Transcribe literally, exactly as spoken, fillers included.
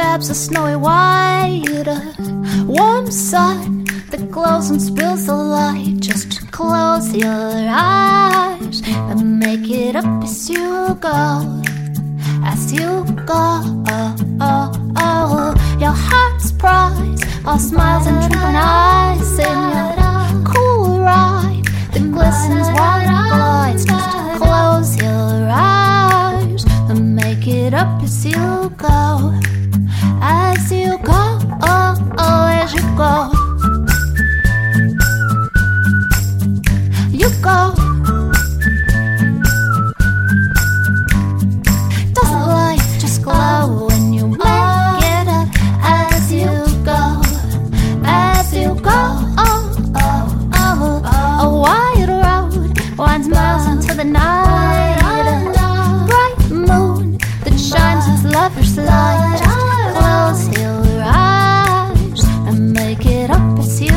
dabs of snowy white, a warm sun that glows and spills the light. Just close your eyes and make it up as you go, as you go. Oh, oh, oh. Your heart's prize, all smiles and twinkling eyes, in your cool ride that glistens while it glides. Just close your eyes and make it up as you go, as you go, oh, oh, as you go. You go. Doesn't life just glow when you make it up as you go, as you go? Oh, oh, oh, oh. A wide road winds miles into the night, a bright moon that shines its lover's light. Just close your eyes and make it up as you